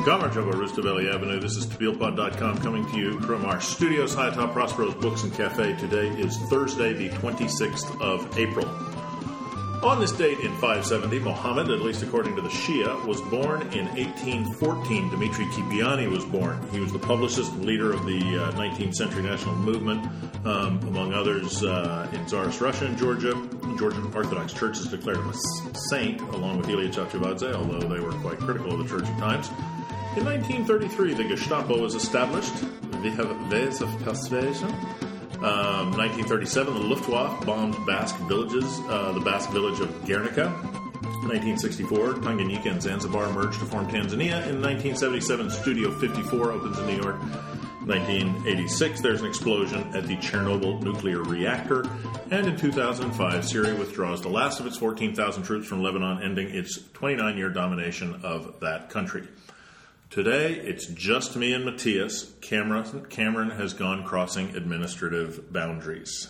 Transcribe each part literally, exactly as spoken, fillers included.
Gamarjova, Rustaveli Avenue. This is Tabeelpod dot com coming to you from our studios high atop Prospero's Books and Cafe. Today is Thursday, the twenty-sixth of April. On this date in five seventy, Muhammad, at least according to the Shia, was born in eighteen fourteen. Dmitry Kipiani was born. He was the publicist and leader of the uh, nineteenth century national movement, um, among others uh, in Tsarist Russia and Georgia. The Georgian Orthodox Church has declared him a saint, along with Ilya Chavchavadze, although they were quite critical of the church at times. In nineteen thirty-three, the Gestapo was established. We have ways of persuasion. Um, nineteen thirty-seven, the Luftwaffe bombed Basque villages, uh, the Basque village of Guernica. nineteen sixty-four, Tanganyika and Zanzibar merged to form Tanzania. In nineteen seventy-seven, Studio fifty-four opens in New York. nineteen eighty-six, there's an explosion at the Chernobyl nuclear reactor. And in two thousand five, Syria withdraws the last of its fourteen thousand troops from Lebanon, ending its twenty-nine year domination of that country. Today, it's just me and Matthias. Cameron, Cameron has gone crossing administrative boundaries.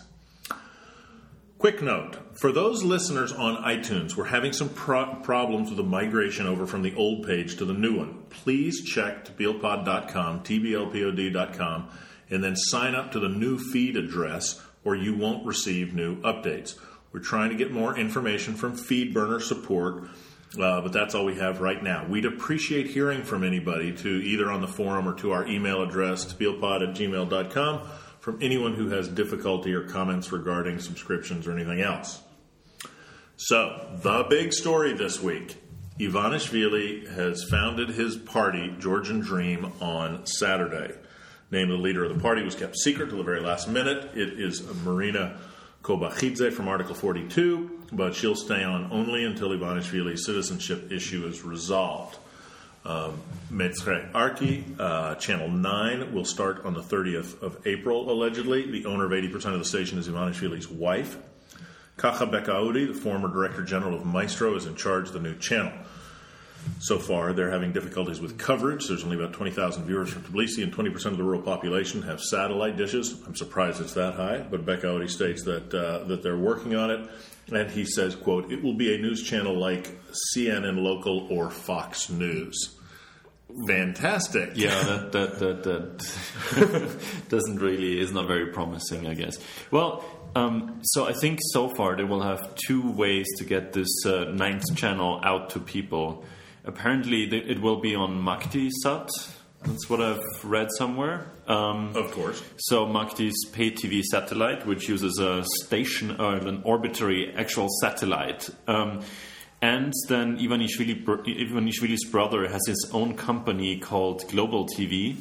Quick note, for those listeners on iTunes, we're having some pro- problems with the migration over from the old page to the new one. Please check Tabeelpod dot com, T B L P O D dot com, and then sign up to the new feed address, or you won't receive new updates. We're trying to get more information from FeedBurner support, Uh, but that's all we have right now. We'd appreciate hearing from anybody, to either on the forum or to our email address, tabeelpod at gmail dot com, from anyone who has difficulty or comments regarding subscriptions or anything else. So, the big story this week. Ivanishvili has founded his party, Georgian Dream, on Saturday. Name of the leader of the party was kept secret till the very last minute. It is Marina Kobachidze from Article forty-two, but she'll stay on only until Ivanishvili's citizenship issue is resolved. Um, Metre Arki, uh, Channel nine, will start on the thirtieth of April, allegedly. The owner of eighty percent of the station is Ivanishvili's wife. Kacha Bekaudi, the former Director General of Maestro, is in charge of the new channel. So far, they're having difficulties with coverage. There's only about twenty thousand viewers from Tbilisi, and twenty percent of the rural population have satellite dishes. I'm surprised it's that high, but Bekaudi states that uh, that they're working on it. And he says, quote, "It will be a news channel like C N N Local or Fox News." Fantastic. Yeah, that that that, that doesn't really, is not very promising, I guess. Well, um, so I think so far they will have two ways to get this uh, ninth channel out to people. Apparently, it will be on Maktisat. That's what I've read somewhere. Um, of course. So Makti's pay T V satellite, which uses a station or uh, an orbitary actual satellite. Um, and then Ivanishvili, Ivanishvili's brother has his own company called Global T V,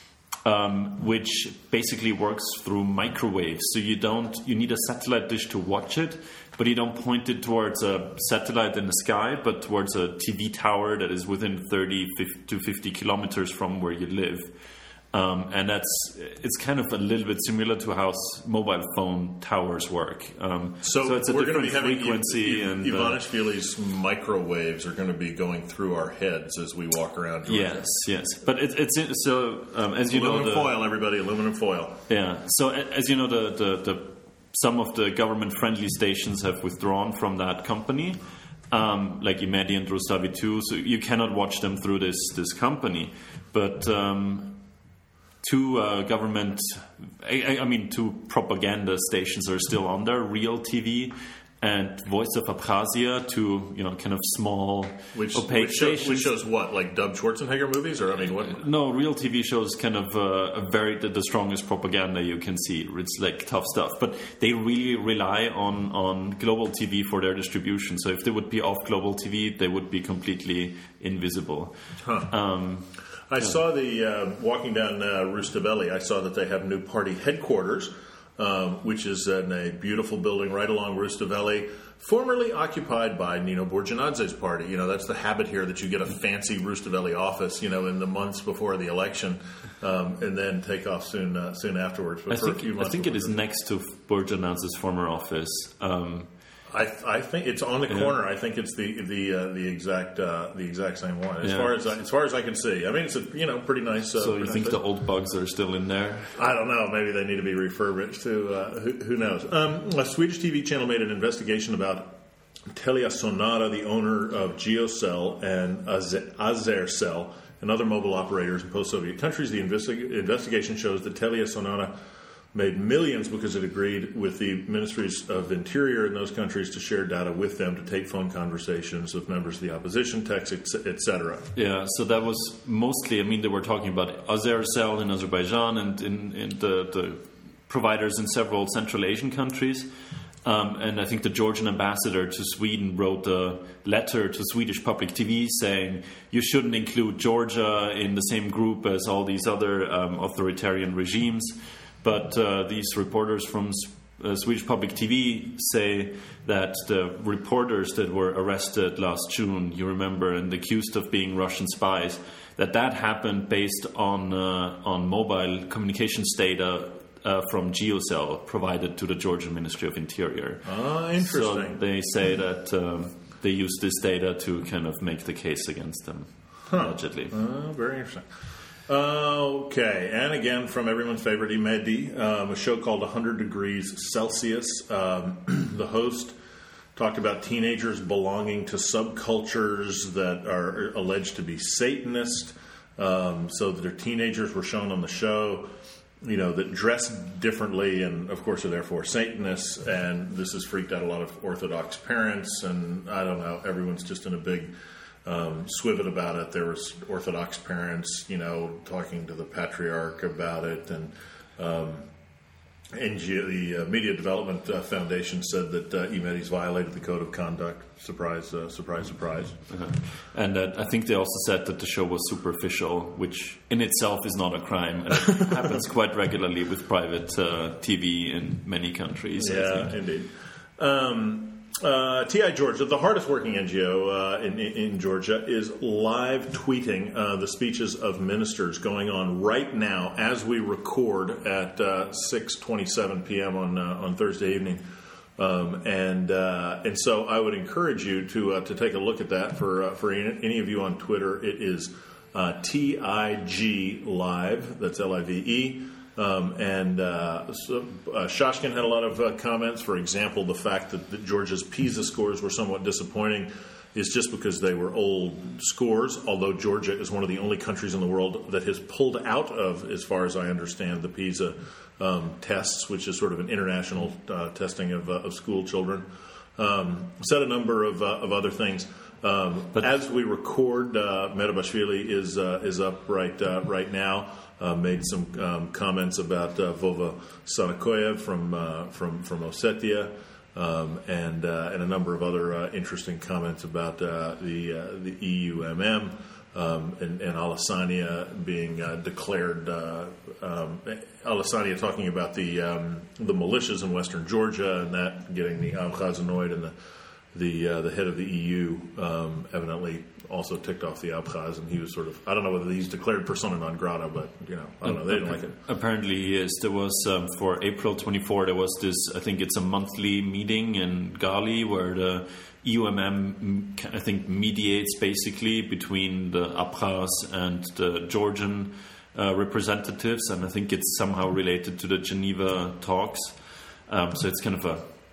um, which basically works through microwaves. So you don't you need a satellite dish to watch it, but you don't point it towards a satellite in the sky, but towards a T V tower that is within thirty to fifty kilometers from where you live. Um, and that's it's kind of a little bit similar to how mobile phone towers work. Um, so, so it's a we're different going to be frequency. having and Ivanishvili's uh, microwaves are going to be going through our heads as we walk around. Yes, yes. But it, it's so um, as you aluminum know, the, foil, everybody, aluminum foil. Yeah. So as you know, the the, the some of the government-friendly stations have withdrawn from that company, um, like Imedi and Rustavi too. So you cannot watch them through this this company, but. Um, Two uh, government, I, I mean, two propaganda stations are still on there, Real T V and Voice of Abkhazia, two, you know, kind of small, which, opaque which shows, stations. Which shows what, like Dub Schwarzenegger movies? Or, I mean, what? No, Real T V shows kind of uh, a very, the, the strongest propaganda you can see. It's like tough stuff. But they really rely on, on Global T V for their distribution. So if they would be off Global T V, they would be completely invisible. Huh. Um, I yeah. saw the, uh, walking down uh, Rustaveli, I saw that they have new party headquarters, um, which is in a beautiful building right along Rustaveli, formerly occupied by Nino Borjanadze's party. You know, that's the habit here, that you get a fancy Rustaveli office, you know, in the months before the election, um, and then take off soon uh, soon afterwards. But I for think, a few months I think it is next to Borjanadze's former office. Um, I, I think it's on the corner. Yeah. I think it's the the uh, the exact uh, the exact same one. As yeah. far as I, as far as I can see, I mean, it's a you know pretty nice. Uh, so you pretty think nice the old bugs are still in there? I don't know. Maybe they need to be refurbished too. Uh, who, who knows? Um, a Swedish T V channel made an investigation about Telia Sonera, the owner of Geocell and Azercell, and other mobile operators in post-Soviet countries. The investi- investigation shows that Telia Sonora made millions because it agreed with the ministries of interior in those countries to share data with them to take phone conversations of members of the opposition, texts, et cetera. Yeah, so that was mostly, I mean, they were talking about Azercell in Azerbaijan and in, in the, the providers in several Central Asian countries. Um, and I think the Georgian ambassador to Sweden wrote a letter to Swedish public T V saying you shouldn't include Georgia in the same group as all these other um, authoritarian regimes. But uh, these reporters from uh, Swedish public T V say that the reporters that were arrested last June, you remember, and accused of being Russian spies, that that happened based on uh, on mobile communications data uh, from Geocell provided to the Georgian Ministry of Interior. Ah, interesting. So they say that um, they use this data to kind of make the case against them, huh. allegedly. Uh, very interesting. Uh, okay, and again from everyone's favorite Imedi, um, a show called one hundred Degrees Celsius. Um, the host talked about teenagers belonging to subcultures that are alleged to be Satanist. Um, so that their teenagers were shown on the show, you know, that dress differently and, of course, are therefore Satanists. And this has freaked out a lot of Orthodox parents. And I don't know, everyone's just in a big Um, swivet about it. There was Orthodox parents, you know, talking to the patriarch about it, and um, N G O, the uh, Media Development uh, Foundation said that uh, Imedi's violated the code of conduct. Surprise, uh, surprise, surprise. Uh-huh. And uh, I think they also said that the show was superficial, which in itself is not a crime. And it happens quite regularly with private uh, T V in many countries. Yeah, indeed. Um, Uh, T I Georgia, the hardest working N G O uh, in, in Georgia, is live tweeting uh, the speeches of ministers going on right now as we record at uh, six twenty-seven p.m. on uh, on Thursday evening. Um, and uh, and so I would encourage you to uh, to take a look at that for uh, for any of you on Twitter. It is uh, T I G Live. That's L I V E. Um, and uh, so, uh, Shashkin had a lot of uh, comments. For example, the fact that, that Georgia's PISA scores were somewhat disappointing is just because they were old scores, although Georgia is one of the only countries in the world that has pulled out of, as far as I understand, the PISA um, tests, which is sort of an international uh, testing of, uh, of school children. Um, said a number of, uh, of other things. Um, but as we record, uh, Merabashvili is uh, is up right uh, right now. Uh, made some um, comments about uh, Vova Sanakoyev from uh, from from Ossetia, um, and uh, and a number of other uh, interesting comments about uh, the uh, the E U M M um, and, and Alessania being uh, declared. Uh, um, Alessania talking about the um, the militias in Western Georgia and that getting the Abkhaz annoyed, and the the uh, the head of the E U um, evidently also ticked off the Abkhaz, and he was sort of, I don't know whether he's declared persona non grata, but, you know, I don't know, they didn't like it. Apparently he is. There was, um, for April twenty-fourth, there was this, I think it's a monthly meeting in Gali where the E U M M, I think, mediates basically between the Abkhaz and the Georgian uh, representatives, and I think it's somehow related to the Geneva talks. Um, so it's kind of a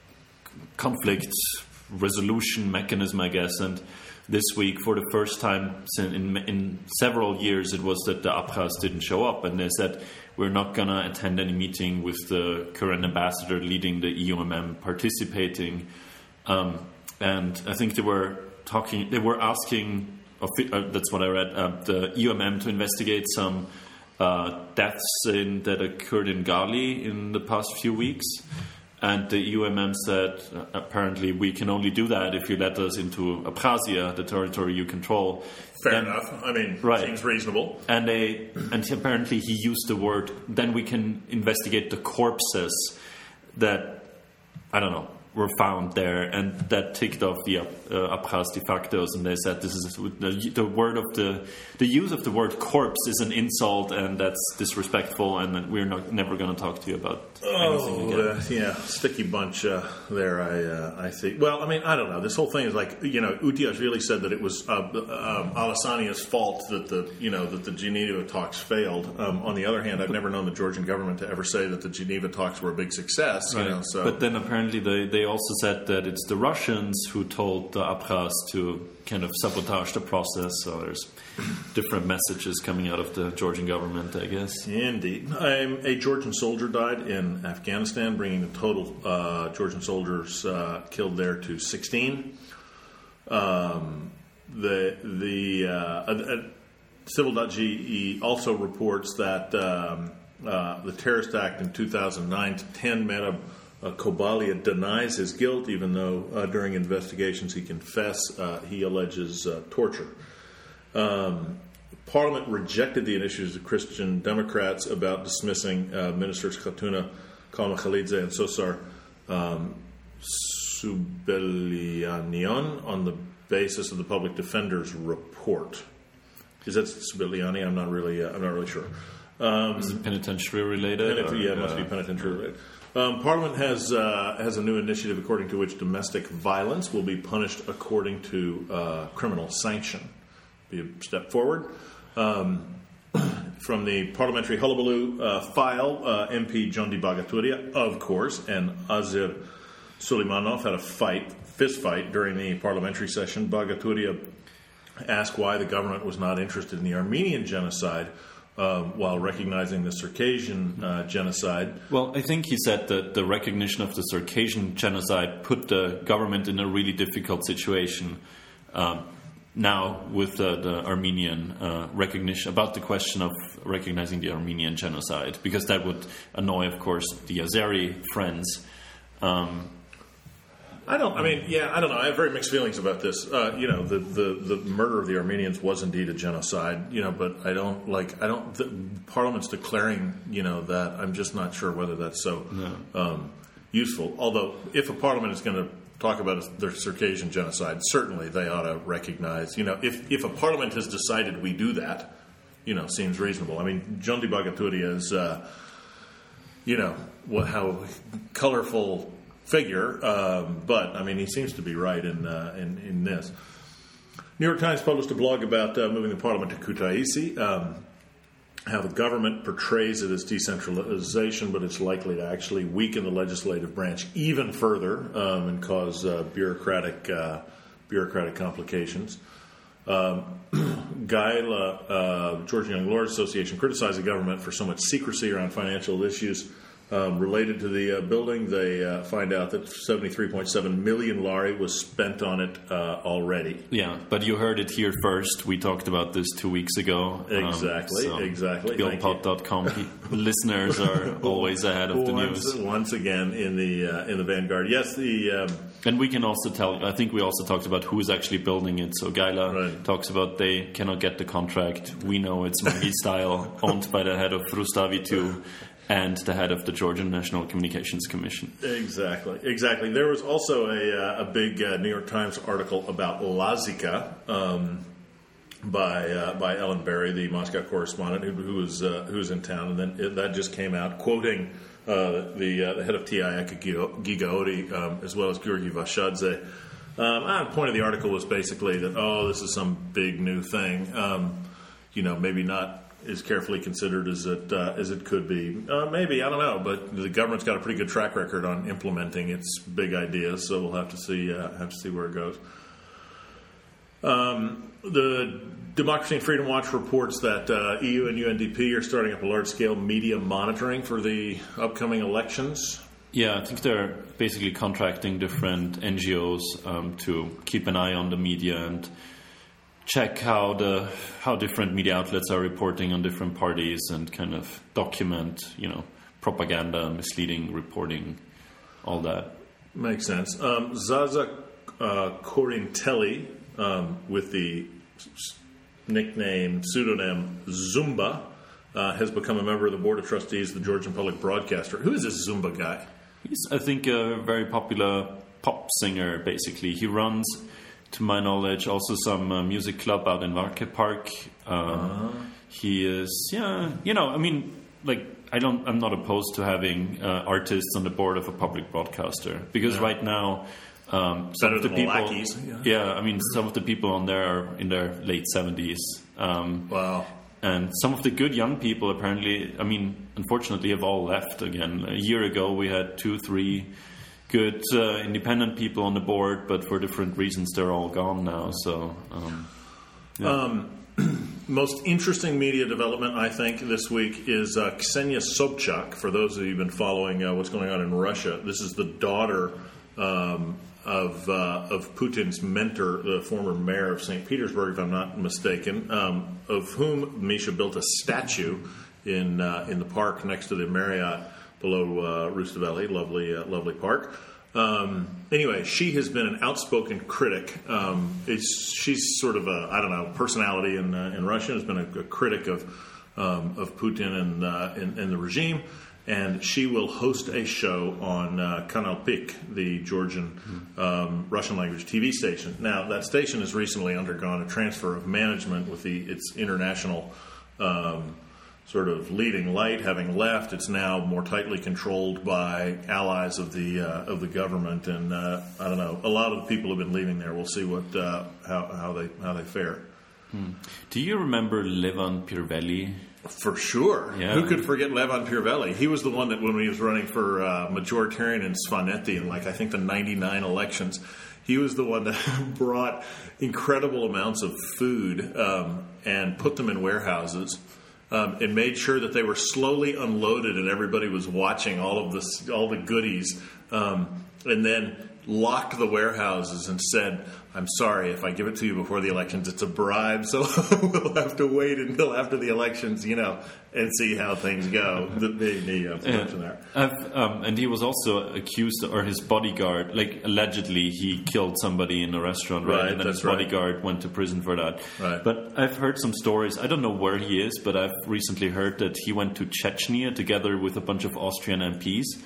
conflict resolution mechanism, I guess, and this week, for the first time in, in several years, it was that the Abkhaz didn't show up, and they said, we're not going to attend any meeting with the current ambassador leading the E U M M participating. Um, and I think they were talking, they were asking, uh, that's what I read, uh, the E U M M to investigate some uh, deaths in, that occurred in Gali in the past few weeks. And the E U M M said, uh, apparently, we can only do that if you let us into Abkhazia, the territory you control. Fair then, enough. I mean, right. Seems reasonable. And they, and apparently he used the word, then we can investigate the corpses that, I don't know, were found there. And that ticked off the uh, Abkhaz de factos. And they said, this is the, the word of the, the use of the word corpse is an insult, and that's disrespectful, and we're not, never going to talk to you about Oh, uh, yeah, sticky bunch uh, there. I uh, I see. Well, I mean, I don't know. This whole thing is like, you know, Utiashvili said that it was uh, um, Alassania's fault that the you know that the Geneva talks failed. Um, on the other hand, I've never known the Georgian government to ever say that the Geneva talks were a big success. Right. You know, so. But then apparently they they also said that it's the Russians who told the Abkhaz to kind of sabotage the process. So there's different messages coming out of the Georgian government, I guess. Indeed. Um, a Georgian soldier died in Afghanistan, bringing the total uh, Georgian soldiers uh, killed there to sixteen. Um, the the uh, uh, Civil dot G E also reports that um, uh, the terrorist act in two thousand nine to ten, Merab uh, Kobalia denies his guilt, even though uh, during investigations he confessed. Uh, he alleges uh, torture. Um, Parliament rejected the initiatives of Christian Democrats about dismissing uh, ministers Khatuna Kalmakhalidze and Sosar um, Subelianian on the basis of the public defender's report. Is that Subeliani? I'm not really. Uh, I'm not really sure. Um, Is it penitentiary related? Penit- yeah, it must uh, be penitentiary related. Um, Parliament has uh, has a new initiative according to which domestic violence will be punished according to uh, criminal sanction. Be a step forward. Um, from the parliamentary hullabaloo uh, file, uh, M P Jondi Bagaturia, of course, and Azir Suleimanov had a fight, fist fight during the parliamentary session. Bagaturia asked why the government was not interested in the Armenian genocide um, while recognizing the Circassian uh, genocide. Well, I think he said that the recognition of the Circassian genocide put the government in a really difficult situation. Um, Now, with uh, the Armenian uh, recognition, about the question of recognizing the Armenian genocide, because that would annoy, of course, the Azeri friends. Um, I don't. I mean, yeah, I don't know. I have very mixed feelings about this. Uh, you know, the, the, the murder of the Armenians was indeed a genocide. You know, but I don't like. I don't. The Parliament's declaring, you know, that. I'm just not sure whether that's so no. um, useful. Although, if a Parliament is going to talk about the Circassian genocide, certainly they ought to recognize, you know, if, if a parliament has decided we do that, you know, seems reasonable. I mean, Jondi Bagaturia is, uh, you know, what, how colorful figure, um, but, I mean, he seems to be right in, uh, in, in this. New York Times published a blog about uh, moving the parliament to Kutaisi, um, how the government portrays it as decentralization, but it's likely to actually weaken the legislative branch even further um, and cause uh, bureaucratic uh, bureaucratic complications. Um, Gaila, uh, Georgian Young Lords Association, criticized the government for so much secrecy around financial issues um, related to the uh, building. They uh, find out that seventy-three point seven million lari was spent on it uh, already. Yeah, but you heard it here first. We talked about this two weeks ago. Exactly, um, so exactly. Billpod dot com listeners are always ahead of the once, news. Once again in the uh, in the vanguard. Yes, the um, and we can also tell. I think we also talked about who is actually building it. So Gaila right. talks about they cannot get the contract. We know it's Magi style, owned by the head of Rustavi two. And the head of the Georgian National Communications Commission. Exactly, exactly. There was also a, uh, a big uh, New York Times article about Lazika um, by uh, by Ellen Berry, the Moscow correspondent, who, who was uh, who was in town, and then it, that just came out quoting uh, the, uh, the head of T I A Gigaori, um, as well as Georgi Vashadze. Um, the point of the article was basically that, oh, this is some big new thing. Um, you know, maybe not as carefully considered as it uh, as it could be. Uh, maybe, I don't know, but the government's got a pretty good track record on implementing its big ideas, so we'll have to see uh, have to see where it goes. Um, the Democracy and Freedom Watch reports that uh, E U and U N D P are starting up a large-scale media monitoring for the upcoming elections. Yeah, I think they're basically contracting different N G Os um, to keep an eye on the media and check how the how different media outlets are reporting on different parties and kind of document, you know, propaganda, misleading reporting, all that. Makes sense. Um, Zaza uh, Corintelli, um, with the nickname, pseudonym Zumba, uh, has become a member of the Board of Trustees of the Georgian Public Broadcaster. Who is this Zumba guy? He's, I think, a very popular pop singer, basically. He runs, to my knowledge, also some uh, music club out in Varke Park. Uh, uh-huh. He is, yeah, you know, I mean, like, I don't. I'm not opposed to having uh, artists on the board of a public broadcaster because yeah. right now, um, some Better of the than people. lackeys, yeah. yeah, I mean, some of the people on there are in their late seventies. Um, wow. And some of the good young people, apparently, I mean, unfortunately, have all left again. A year ago, we had two, three good uh, independent people on the board, but for different reasons, they're all gone now. So, um, yeah. um, most interesting media development, I think, this week is uh, Ksenia Sobchak. For those of you who've been following uh, what's going on in Russia, this is the daughter um, of uh, of Putin's mentor, the former mayor of Saint Petersburg, if I'm not mistaken, um, of whom Misha built a statue in uh, in the park next to the Marriott below uh, Rustaveli, lovely uh, lovely park. Um, anyway, she has been an outspoken critic. Um, it's, she's sort of a I don't know personality in uh, in Russia. Has been a, a critic of um, of Putin and, uh, and and the regime. And she will host a show on uh, Kanal Pik, the Georgian um, Russian language T V station. Now, that station has recently undergone a transfer of management with the its international um, sort of leading light having left. It's now more tightly controlled by allies of the uh, of the government, and uh, I don't know. A lot of the people have been leaving there. We'll see what uh, how how they how they fare. Hmm. Do you remember Levan Pirvelli? For sure. Yeah. Who could forget Levan Pirvelli? He was the one that when he was running for uh, majoritarian in Svaneti in, like, I think the ninety-nine elections, he was the one that brought incredible amounts of food um, and put them in warehouses um, and made sure that they were slowly unloaded and everybody was watching all of this, all the goodies, um, and then locked the warehouses and said, I'm sorry, if I give it to you before the elections, it's a bribe, so we'll have to wait until after the elections, you know, and see how things go. The, the, the uh, production there. I've, um, and he was also accused, or his bodyguard, like allegedly he killed somebody in a restaurant, right? Right, and then that's his right. bodyguard went to prison for that. Right. But I've heard some stories. I don't know where he is, but I've recently heard that he went to Chechnya together with a bunch of Austrian M Ps.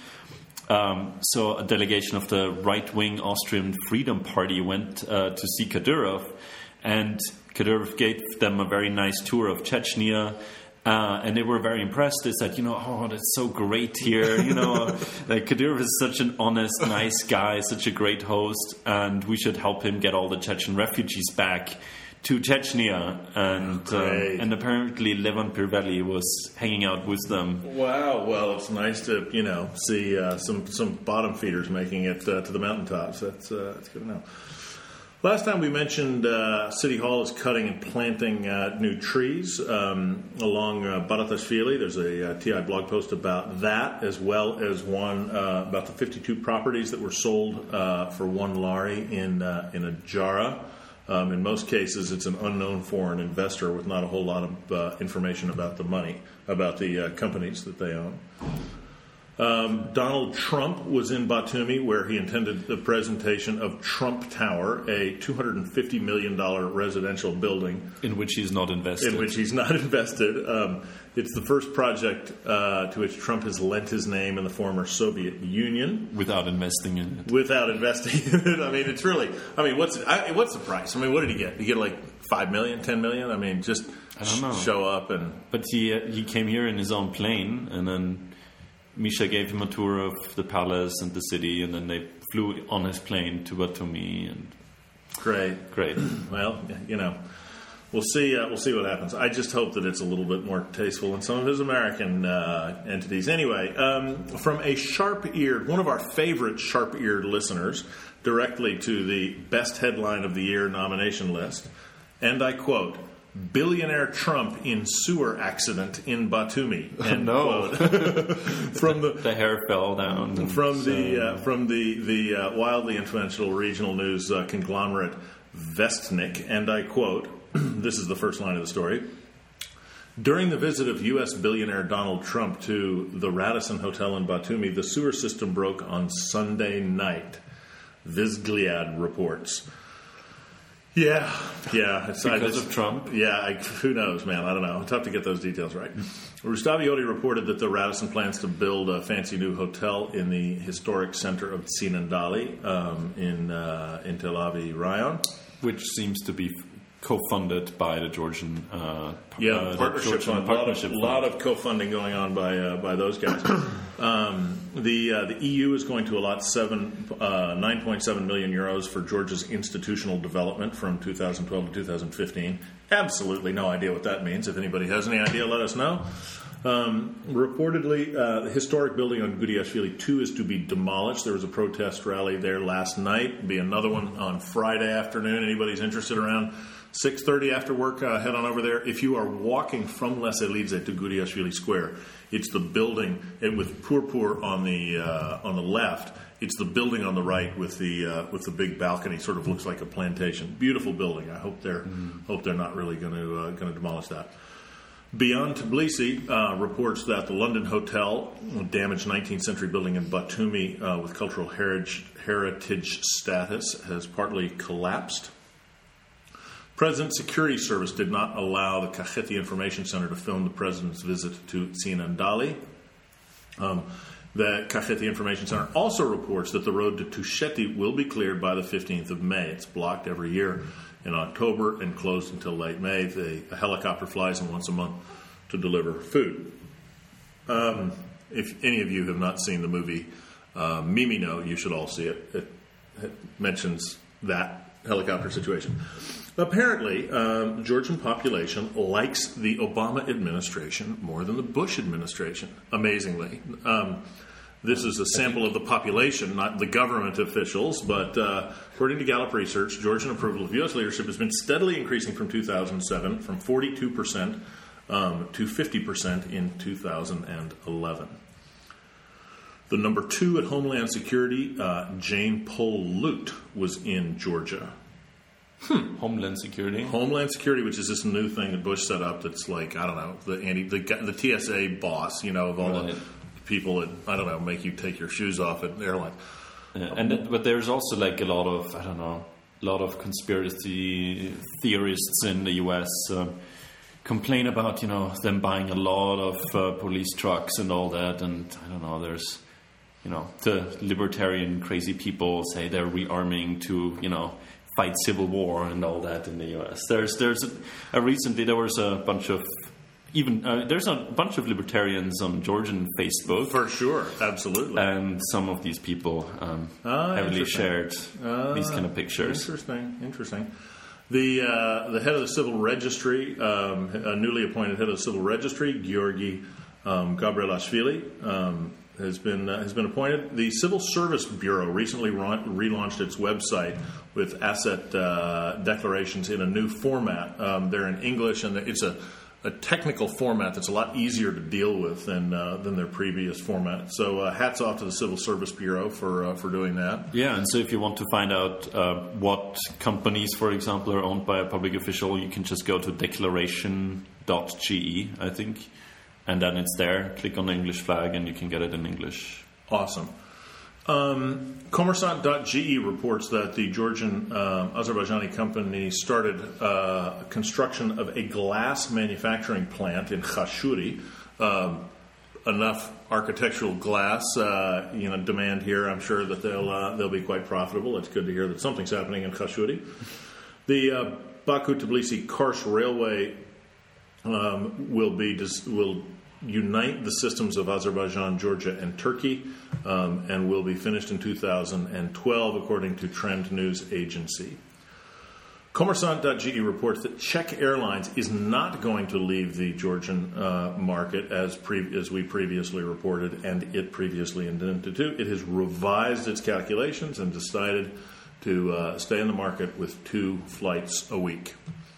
Um, so a delegation of the right-wing Austrian Freedom Party went uh, to see Kadyrov, and Kadyrov gave them a very nice tour of Chechnya, uh, and they were very impressed. They said, you know, oh, that's so great here. You know, like Kadyrov is such an honest, nice guy, such a great host, and we should help him get all the Chechen refugees back to Chechnya, and uh, and apparently Levan Pirvelli was hanging out with them. Wow, well, it's nice to, you know, see uh, some some bottom feeders making it uh, to the mountaintops. That's uh, that's good to know. Last time we mentioned uh, City Hall is cutting and planting uh, new trees um, along uh, Baratashvili. There's a uh, T I blog post about that, as well as one uh, about the fifty-two properties that were sold uh, for one lari in uh, in Ajara. Um, in most cases, it's an unknown foreign investor with not a whole lot of uh, information about the money, about the uh, companies that they own. Um, Donald Trump was in Batumi, where he attended the presentation of Trump Tower, a two hundred fifty million dollars residential building. In which he's not invested. In which he's not invested. Um, it's the first project uh, to which Trump has lent his name in the former Soviet Union. Without investing in it. Without investing in it. I mean, it's really, I mean, what's I, what's the price? I mean, what did he get? Did he get like five million dollars, ten million dollars? I mean, just I don't know. show up and... But he, uh, he came here in his own plane, and then Misha gave him a tour of the palace and the city, and then they flew on his plane to Batumi. And Great. Great. Well, you know, we'll see. Uh, we'll see what happens. I just hope that it's a little bit more tasteful than some of his American uh, entities. Anyway, um, from a sharp-eared, one of our favorite sharp-eared listeners, directly to the best headline of the year nomination list, and I quote, "Billionaire Trump in sewer accident in Batumi." End no, from the the hair fell down from so. the uh, from the the uh, wildly influential regional news uh, conglomerate Vestnik, and I quote. This is the first line of the story. During the visit of U S billionaire Donald Trump to the Radisson Hotel in Batumi, the sewer system broke on Sunday night. Vizgliad reports. Yeah, yeah. It's, because it's, of Trump? Yeah, I, who knows, man? I don't know. Tough to get those details right. Rustavioti reported that the Radisson plans to build a fancy new hotel in the historic center of Tsinandali um, in uh, in Tel Aviv Rayon. Which seems to be co-funded by the Georgian uh, yeah uh, partnership Georgian fund. Partnership A lot of, lot of co-funding going on by uh, by those guys. um, the uh, the E U is going to allot seven uh, nine point seven million euros for Georgia's institutional development from two thousand twelve to two thousand fifteen. Absolutely no idea what that means. If anybody has any idea, let us know. Um, reportedly, uh, the historic building on Gudiashvili two is to be demolished. There was a protest rally there last night. There'll be another one on Friday afternoon. Anybody's interested, around six thirty after work, uh, head on over there. If you are walking from Leselidze to Gudiashvili Square, it's the building it, with Purpur on the uh, on the left. It's the building on the right with the uh, with the big balcony. Sort of looks like a plantation. Beautiful building. I hope they're mm. hope they're not really going to uh, going to demolish that. Beyond Tbilisi uh, reports that the London Hotel, a damaged nineteenth century building in Batumi uh, with cultural heritage, heritage status, has partly collapsed. President's Security Service did not allow the Kakheti Information Center to film the president's visit to Tsinandali. Um, the Kakheti Information Center also reports that the road to Tusheti will be cleared by the fifteenth of May. It's blocked every year in October and closed until late May. The, a helicopter flies in once a month to deliver food. Um, if any of you have not seen the movie uh, Mimino, you should all see it. It, it mentions that helicopter situation. Apparently, um, the Georgian population likes the Obama administration more than the Bush administration, amazingly. Um, This is a sample of the population, not the government officials, but uh, according to Gallup Research, Georgian approval of U S leadership has been steadily increasing from two thousand seven, from forty-two percent um, to fifty percent in two thousand eleven. The number two at Homeland Security, uh, Jane Pohl-Lute, was in Georgia. Hmm. Homeland Security? Homeland Security, which is this new thing that Bush set up that's like, I don't know, the anti, the, the T S A boss, you know, of all right. the people that, I don't know, make you take your shoes off at an airline. Yeah, and it, but there's also like a lot of, I don't know, a lot of conspiracy theorists in the U S uh, complain about, you know, them buying a lot of uh, police trucks and all that. And I don't know, there's, you know, the libertarian crazy people say they're rearming to, you know, fight civil war and all that in the U S. There's, there's a, a recently there was a bunch of Even uh, there's a bunch of libertarians on Georgian Facebook, for sure, absolutely, and some of these people um, ah, heavily shared uh, these kind of pictures. Interesting, interesting. The uh, the head of the civil registry, um, a newly appointed head of the civil registry, Georgi um, Gabrielashvili, um, has been uh, has been appointed. The Civil Service Bureau recently ra- relaunched its website with asset uh, declarations in a new format. Um, they're in English, and it's a a technical format that's a lot easier to deal with than uh, than their previous format. So uh, hats off to the Civil Service Bureau for uh, for doing that. Yeah, and so if you want to find out uh, what companies, for example, are owned by a public official, you can just go to declaration dot g e, I think, and then it's there. Click on the English flag and you can get it in English. Awesome. Um, Kommersant dot g e reports that the Georgian uh, Azerbaijani company started uh, construction of a glass manufacturing plant in Khashuri. Um, enough architectural glass, uh, you know, demand here. I'm sure that they'll uh, they'll be quite profitable. It's good to hear that something's happening in Khashuri. The uh, Baku-Tbilisi-Kars railway um, will be dis- will. unite the systems of Azerbaijan, Georgia, and Turkey, um, and will be finished in two thousand twelve, according to Trend News Agency. Kommersant dot g e reports that Czech Airlines is not going to leave the Georgian uh, market as, pre- as we previously reported, and it previously intended to. It has revised its calculations and decided to uh, stay in the market with two flights a week.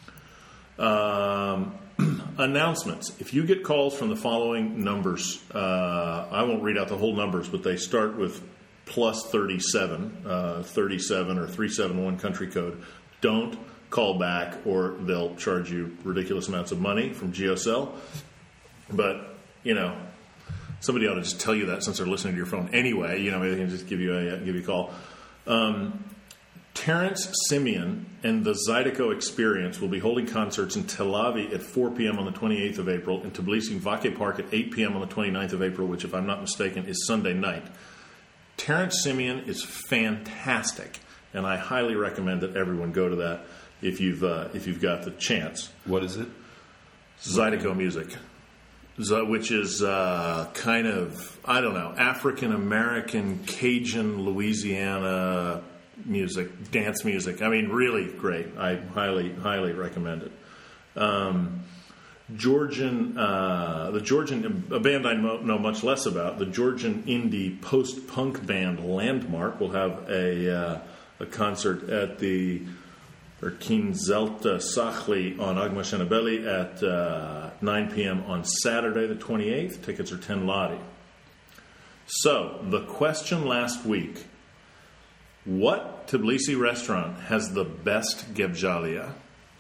Um... Announcements. If you get calls from the following numbers, uh, I won't read out the whole numbers, but they start with plus thirty-seven, uh, thirty-seven or three seven one country code. Don't call back or they'll charge you ridiculous amounts of money from GeoCell. But, you know, somebody ought to just tell you that since they're listening to your phone anyway. You know, maybe they can just give you a, give you a call. Um, Terence Simeon and the Zydeco Experience will be holding concerts in Tel Aviv at four p.m. on the twenty-eighth of April, and Tbilisi Vake Park at eight p.m. on the twenty-ninth of April, which, if I'm not mistaken, is Sunday night. Terence Simeon is fantastic, and I highly recommend that everyone go to that. if you've uh, if you've got the chance. What is it? Zydeco music, Z- which is uh, kind of, I don't know, African American Cajun Louisiana music, dance music. I mean, really great. I highly highly recommend it. Um, Georgian, uh, the Georgian, a band I know, know much less about, the Georgian indie post-punk band Landmark will have a uh, a concert at the Erkin Zelta Sachli on Agma Shenabeli at uh, nine p.m. on Saturday the twenty-eighth. Tickets are ten lari. So, the question last week, what Tbilisi restaurant has the best gebjalia?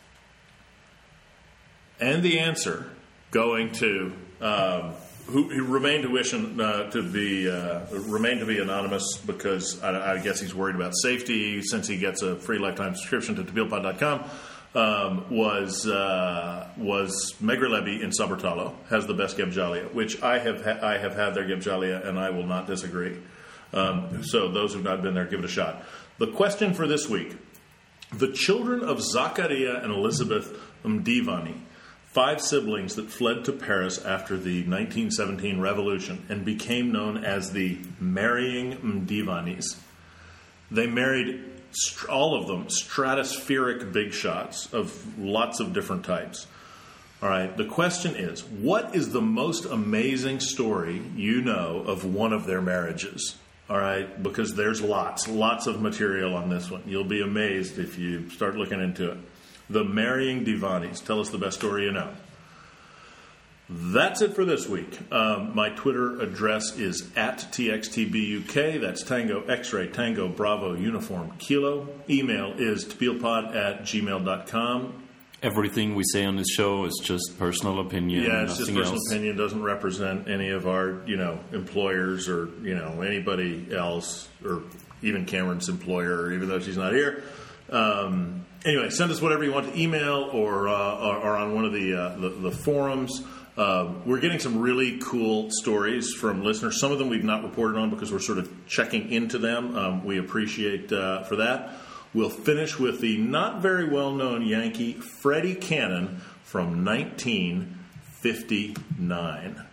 And the answer, going to um, who, who remained to wish uh, to be uh, remain to be anonymous because I, I guess he's worried about safety since he gets a free lifetime subscription to tabilpod dot com. Um, was uh, was Megrelebi in Sabertalo has the best gebjalia, which I have ha- I have had their gebjalia and I will not disagree. Um, so those who've not been there, give it a shot. The question for this week: the children of Zakaria and Elizabeth Mdivani, five siblings that fled to Paris after the nineteen seventeen revolution and became known as the Marrying Mdivanis. They married, all of them, stratospheric big shots of lots of different types. All right, the question is, what is the most amazing story you know of one of their marriages? All right, because there's lots, lots of material on this one. You'll be amazed if you start looking into it. The Marrying Divanis. Tell us the best story you know. That's it for this week. Um, my Twitter address is at T X T B U K. That's Tango X-Ray Tango Bravo Uniform Kilo. Email is tabilpod at gmail dot com. Everything we say on this show is just personal opinion. Yeah, it's just personal else. opinion. Doesn't represent any of our, you know, employers or, you know, anybody else, or even Cameron's employer, even though she's not here. Um, anyway, send us whatever you want to email or uh, or, or on one of the uh, the, the forums. Uh, we're getting some really cool stories from listeners. Some of them we've not reported on because we're sort of checking into them. Um, we appreciate uh, for that. We'll finish with the not very well-known Yankee Freddie Cannon from nineteen fifty-nine.